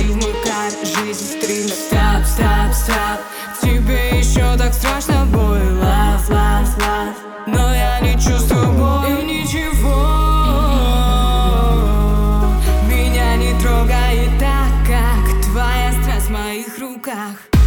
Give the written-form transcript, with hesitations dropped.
вмыкает жизнь в стрим. Стоп, стоп, стоп, тебе еще так страшно было, лав, но я лечу с тобой и ничего меня не трогает так, как твоя страсть в моих руках.